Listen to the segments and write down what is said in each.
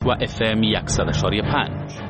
و FM 100.5.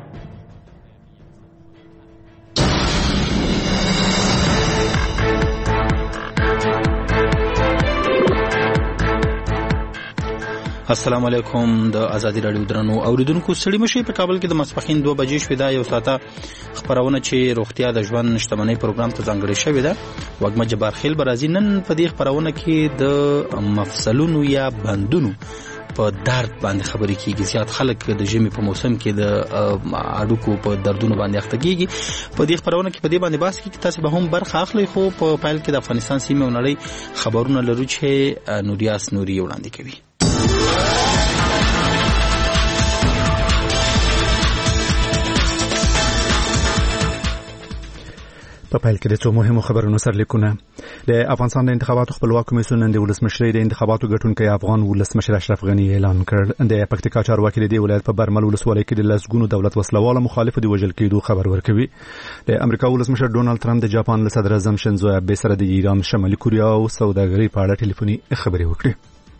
السلام علیکم. د ازادي رادیو درنو اوریدونکو ستړي مشي په کابل کې د ماسپخین 2 بجې شوې ده. یو ساعته خبرونه چې روغتیا د ژوند شتمنۍ پروګرام ته ځانګړی شوې ده. وګمه جبار خیل برازي نن په دې خبرونه کې د مفصلونو یا بندونو په درد باندې خبرې کیږي. زیات خلک د ژمي په موسم کې د اډوکو په دردونو باندې اخته کیږي. په دې خبرونه کې په دې باندې بحث کیږي. تاسو به هم برخه اخلئ. خو په پایل کې د افغانستان سیمه او نړۍ خبرونه لرو چې نوریاس نوري وړاندې کوي. په پایل کې د څو مهمو خبرونو سرلیکونه. د افغانستان د انتخاباتو خپلواک کمیسیون نن د ولسمشرۍ د انتخاباتو ګټونکي افغان ولسمشر اشرف غنی اعلان کړ. د پکتیکا چارواکي د ولایت په برمل ولسوالۍ کې د لسګونو دولت وسلواله مخالفو د وژل کېدو خبر ورکوي. د امریکا ولسمشر ډونالد ترامپ د جاپان له صدر اعظم شینزو آبه سره د ایران، شمالي کوریا او سوداګرۍ په اړه ټلیفوني خبرې وکړې.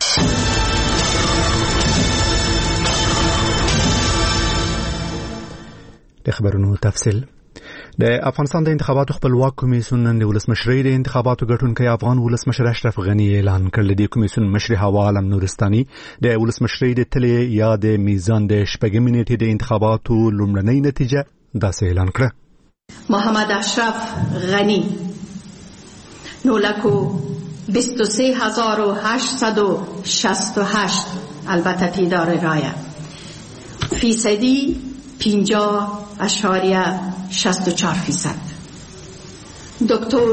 د خبرونو تفصیل. د افغانستان د انتخاباتو خپلواک کمیسیون نن د ولسمشرۍ د انتخاباتو ګټونکي افغان ولسمشر اشرف غنی اعلان کړ. د کمیسیون مشر هوا عالم نورستاني د ولسمشرۍ د تلې یا د میزان د شپږمې نیټې د انتخاباتو لومړنۍ نتیجه داسې اعلان کړه. محمد اشرف غنی 9,23,868 البته تعداد رای فیصدی 50.64%. دکتر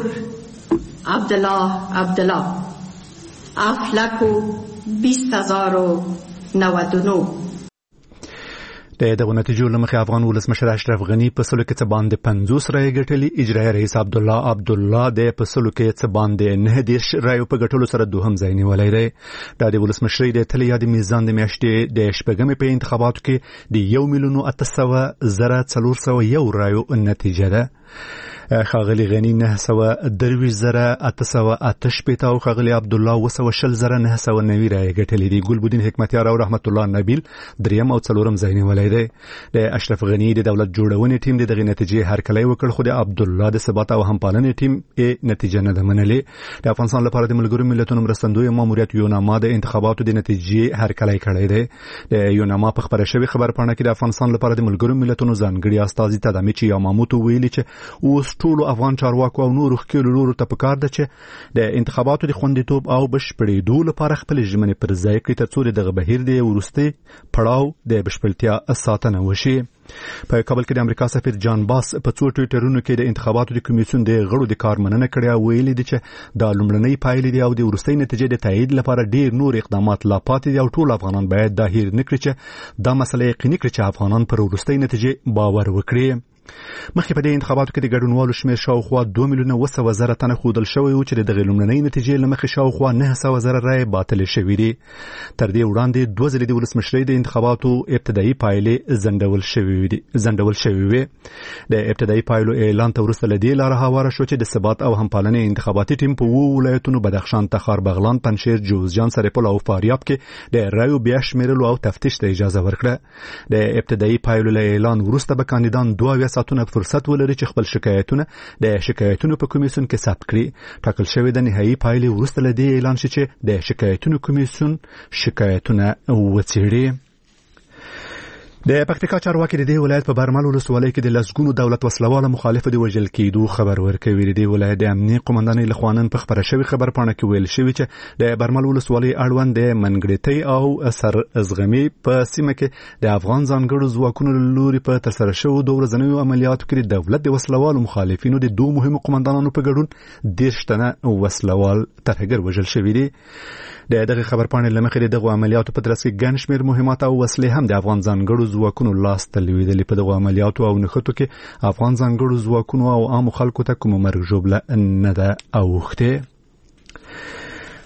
عبدالله افلکو 20,099. دغه نتیجو لمخې افغان ولسمشر اشرف غنی په سلو کې څه باندې 50 رای ګټلي. اجرایي رئیس عبدالله د په سلو کې څه باندې 9 رای په ګټلو سره دوهم ځای نیولی دی. دا د ولسمشرۍ د تلې یا د میزان د میاشتې د شپږمې په انتخاباتو کې د 1,800,401 رایو نتیجه ده. خاغلی غنی 923,888 او خاغلی عبدالله 220,990 رای ګټلې دي. ګلبدین حکمتیار او رحمت الله نبیل دریم او څلورم ځای نیولی دی. د اشرف غنی د دولت جوړونې ټیم دغه نتیجې هرکلی وکړ، خو د عبدالله د ثبات او همپالنې ټیم یې نتیجه نه ده منلې. د افغانستان لپاره د ملګرو ملتونو مرستندوی ماموریت یوناما د انتخاباتو د نتیجې هرکلی کړی دی. د یوناما په خبره شوی خبرپاڼه کې د افغانستان لپاره د ملګرو ملتونو ځانګړي استازي تدامیچ یاماموتو ویلي چې اوس ټولو افغان چارواکو او نورو ښکېلو لورو ته پکار ده چې د انتخاباتو د خوندیتوب او بشپړېدو لپاره خپل ژمنې پر ځای کړي ترڅو دغه بهیر د وروستي پړاو د بشپړتیا ساتنه وشي. په کابل کې د امریکا سفیر جان باس په څو ټویټرونو کې د انتخاباتو د کمیسیون د غړو د کار مننه کړې او ویلي دي چې دا لومړنۍ پایلې دي او د وروستۍ نتیجې د تایید لپاره ډیر نور اقدامات لا پاتې دي او ټول افغانان باید دا هیر نه کړي چې دا مسله یقیني کړي چې افغانان پر وروستۍ نتیجې باور وکړي. مخکې په دې انتخاباتو کې د ګډونوالو شمېر شاوخوا 2,900,000 تنه ښودل شوی و چې د دغې لومړنۍ نتیجې له مخې شاوخوا 900,000 رایې باطلې شوې دي. تر دې وړاندې 2 ځلې د ولسمشرۍ د انتخاباتو ابتدایي پایلې ځنډول شوې وې. د ابتدایي پایلو اعلان ته وروسته له دې لاره هواره شو چې د ثبات او همپالنې انتخاباتي ټیم په 2 ولایتونو بدخشان، تخار، بغلان، پنجشیر، جوزجان، سرپل او فاریاب کې د رایو بیا شمیرلو او تفتیش ته اجازه ورکړه. د ابتدایي پایلو له اعلان وروسته به کاندیدان 2 ساعتونه فرصت ولري چې خپل شکایتونه په کمیسیون کې ثبت کړي. ټاکل شوی د نهایي پایلې وروسته له دې اعلان شي چې د شکایتونو کمیسیون شکایتونه وڅېړي. د پکتیکا چارواکي د دې ولایت په برمل ولسوالۍ کې د لسګونو دولت وسلواله مخالفو د وژل کېدو خبر ورکوي. د دې ولایت د امنیت قومندانۍ له خوا نن په خبره شوی خبرپاڼه کې ویل شوی چې د برمل ولسوالۍ اړوند د منګړتۍ او سر ازغمي په سیمه کې د افغان ځانګړو ځواکونو له لوري په ترسره شوو 2 ورځنیو عملیاتو کې د دولت د وسلوالو مخالفینو د 2 مهمو قومندانانو په ګډون 10 تنه وسلوال ترهګر وژل شوي دي. دغه خبرپاڼې له مخې دغه عملیاتو په ترڅ کې ګڼ شمېر مهمات او وسلې هم د افغان ځانګړو ځواکونو لاس ته لوېدلې. په دغه عملیاتو او نښتو کې افغان ځانګړو ځواکونو او عامو خلکو ته کومه مرګ ژوبله نه ده اوښتې.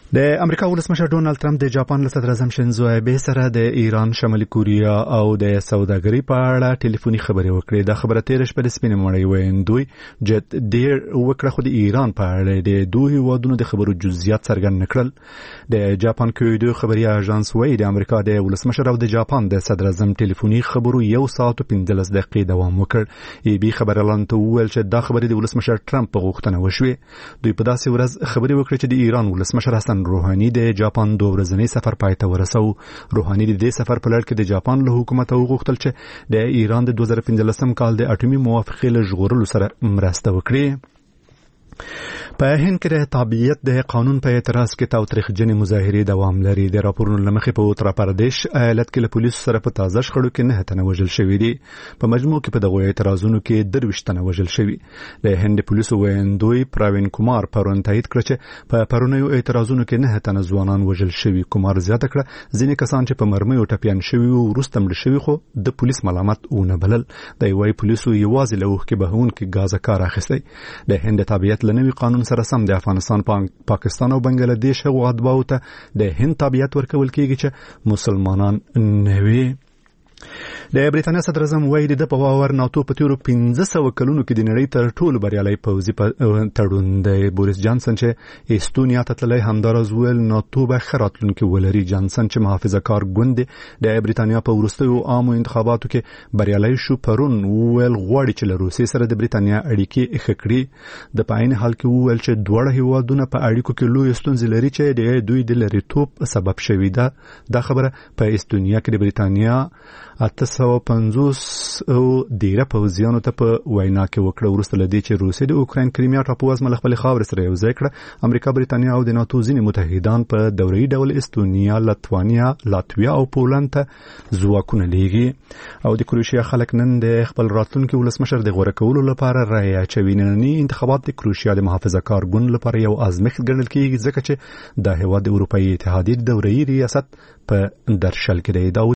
د امریکا ولسمشر ډونالد ترامپ د جاپان له صدر اعظم شینزو آبه سره د ایران، شمالي کوریا او د سوداګرۍ په اړه ټلیفوني خبرې وکړې. دا خبره تیر شپه د سپینې مړی ویندوی جت ډیر وکړه، خو د ایران په اړه د دوه هیوادونو د خبرو جزئیات څرګند نکړل. د جاپان کویدو خبري اژانس وایي د امریکا د ولسمشر او د جاپان د صدر اعظم ټلیفوني خبرو 1 ساعت او 15 دقیقې دوام وکړ. ای بي خبرلاند ته وویل چې دا خبرې د ولسمشر ترامپ په غوښتنه وشوې. دوی په داسې ورځ خبرې وکړې چې د ایران ولسمشر حسن روحاني د جاپان 2 ورځنی سفر پای ته ورسو. روحاني د دې سفر په لړ کې د جاپان له حکومت وغوښتل چې د ایران د 2015 کال د اټومي موافقې له ژغورلو سره مرسته وکړي. په هند کې د تابعیت د قانون په اعتراض کې تاوتریخجنې مظاهرې دوام لري. د راپورونو لمخې په اتر پردیش ایالت کې له پولیسو سره په تازه شخړو کې 9 تنه وژل شوي دي. په مجموع کې په دغه اعتراضونو کې 23 تنه وژل شوي. د هند پولیسو ویندوی پراوین کومار پرون تایید کړ چې په پرونیو اعتراضونو کې 9 تنه ځوانان وژل شوي. کومار زیاته کړه ځینې کسان چې په مرمیو ټپیان شوي او وروسته مړه شوي خو د پولیس ملامت ونه بلل. د یوې پولیسو یوازې له اوښکې بهونکي ګازه کار اخیستی. د هند تابعیت له نوي قانون سره سم د افغانستان، پاکستان او بنگلاديش هغو اتباعو ته د هند تابعیت ورکول کېږي چې مسلمانان نه وي. د بریتانیا صدر اعظم وایي د په باور ناتو په تیرو 1500 کلونو کې د نړۍ تر ټولو بریالي پوځي تړون دی. بوریس جانسن چې استونیا ته تللی همدارز ویل ناتو به ښه راتلونکی ولري. جانسن چې محافظه کار ګوند د بریتانیا په وروستیو عامو انتخاباتو کې بریالي شو پرون ویل غواړي چې له روسیې سره د بریتانیا اړیکې ښه کړي. د په عین حال کې ویل چې دواړه هیوادونه په اړیکو کې لوی ستونزې لري چې د دوی د لریتوب سبب شوي ده. دا خبره په استونیا کې د بریتانیا 850 او ډیره پوځیانو ته په وینا کې وکړه وروسته لدی چې روسیه د اوکراین کریمیا ټاپو از خپل خاور سره یو ځای کړه. امریکا، بریتانیا او د ناتو ځینې متحدان په دوري ډول استونیا، لاتوانیا، لاتویا او پولند ته ځواکونه لیږي. او د کروشیا خلک نن د خپل راتلونکي ولسمشر د غوړه کولو لپاره رایه اچوي. ننني انتخابات د کروشیا د محافظه کار ګوند لپاره یو ازمېښت ګڼل کېږي ځکه چې د هیواد د اروپאי اتحادیې د دوري ریاست په درشل کې دی.